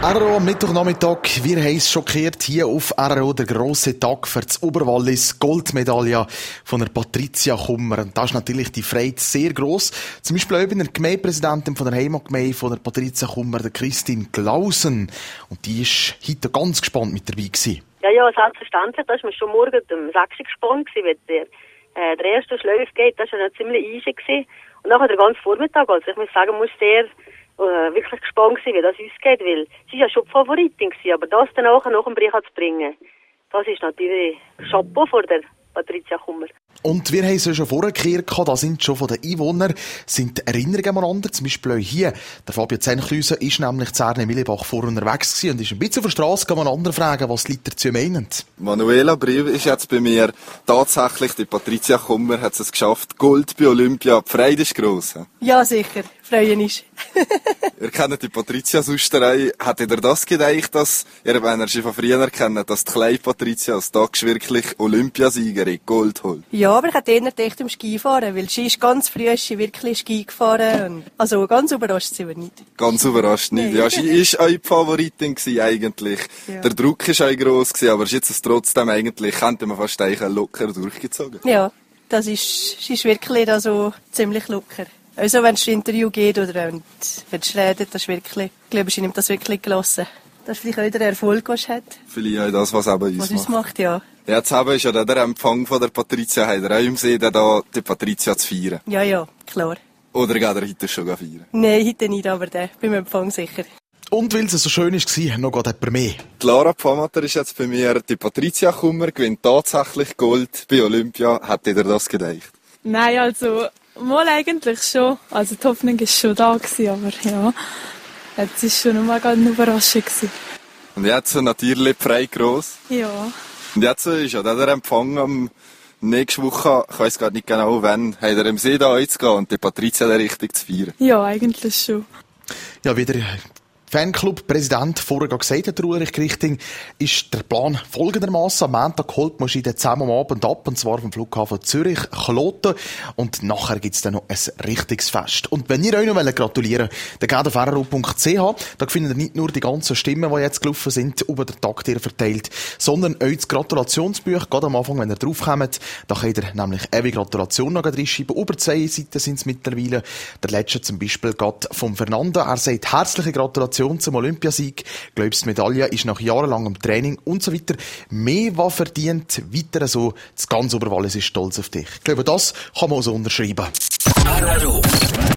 RRO am Mittwochnachmittag. Wir haben es schockiert hier auf RRO, der grosse Tag für das Oberwallis, Goldmedaille von der Patricia Kummer. Und da ist natürlich die Freude sehr gross. Zum Beispiel auch bei der Gemeindepräsidentin von der Heimatgemeinde von der Patricia Kummer, der Christine Glausen. Und die ist heute ganz gespannt mit dabei gewesen. Ja, selbstverständlich. Da war man schon morgen um 6 Uhr gespannt, weil der erste Schläuf geht. Das war ja ziemlich easy gewesen. Und nachher den ganzen Vormittag. Also ich muss sagen, man muss sehr wirklich gespannt sein, wie das ausgeht, weil sie ja schon die Favoritin gewesen, aber das dann auch nach dem Brich zu bringen, das ist natürlich Chapeau vor der Patricia Kummer. Und wir haben es ja schon vorher gehört, da sind schon von den Einwohnern sind die Erinnerungen aneinander. Zum Beispiel auch hier, der Fabian Zenklüse ist nämlich zu Erne-Millebach vorher unterwegs gewesen und ist ein bisschen auf der Strasse, kann man andere fragen, was die Leute dazu meinen. Manuela Brill ist jetzt bei mir. Tatsächlich, die Patricia Kummer hat es geschafft. Gold bei Olympia. Die Freude ist gross. Ja, sicher. Freuen ist. Ihr kennt die Patricia Susterei. Hat ihr das gedacht, dass ihr, wenn ihr sie von früher kennt, dass die kleine Patricia als Tag wirklich Olympiasiegerin Gold holt? Ja, aber ich hätte eher gedacht um Skifahren, weil sie ist ganz früh ist sie wirklich Ski gefahren. Also ganz überrascht sind wir nicht. Ganz überrascht nicht. Ja, sie ist auch die Favoritin gewesen, eigentlich. Ja. Der Druck war auch gross gewesen, aber sie hat es trotzdem eigentlich, könnte man fast locker durchgezogen. Ja, sie ist wirklich also ziemlich locker. Also wenn es ein Interview geht oder wenn sie redet, das ist wirklich, ich glaube, sie nimmt das wirklich gelassen. Das ist vielleicht auch der Erfolg, den sie hat. Vielleicht auch das, was eben uns macht. Ja. Jetzt ist ja der Empfang von der Patricia, hat er auch im Sinn, da die Patricia zu feiern? Ja, klar. Oder geht er heute schon feiern? Nein, heute nicht, aber beim Empfang sicher. Und weil es so schön war, noch gerade jemand mehr. Die Lara Pfamatter ist jetzt bei mir. Die Patricia Kummer gewinnt tatsächlich Gold bei Olympia. Hättet ihr das gedacht? Nein, also mal eigentlich schon. Also die Hoffnung war schon da gewesen, aber ja, jetzt war schon noch mal eine Überraschung gewesen. Und jetzt natürlich die Freude gross. Ja. Und jetzt ist ja der Empfang am nächsten Woche, ich weiss gar nicht genau wann, hat er im See da einzugehen und die Patricia dann richtig zu feiern? Ja, eigentlich schon. Ja, wieder Fanclub-Präsident vorher gesagt hat, Ulrich Grichting, ist der Plan folgendermaßen: Am Montag holt man den zusammen am Abend ab, und zwar vom Flughafen Zürich, Kloten, und nachher gibt's dann noch ein richtiges Fest. Und wenn ihr euch noch gratulieren wollt, dann geht auf rro.ch, da findet ihr nicht nur die ganzen Stimmen, die jetzt gelaufen sind, über den Tag verteilt, sondern euch das Gratulationsbuch, gerade am Anfang, wenn ihr draufkommt, da könnt ihr nämlich ewig Gratulation noch reinschreiben. Über 10 Seiten sind es mittlerweile. Der letzte zum Beispiel geht vom Fernando, er sagt herzliche Gratulation zum Olympiasieg. Glaubst, die Medaille ist nach jahrelangem Training und so weiter mehr was verdient. Weiter so, das ganze Oberwallis ist stolz auf dich. Ich glaube, das kann man so unterschreiben.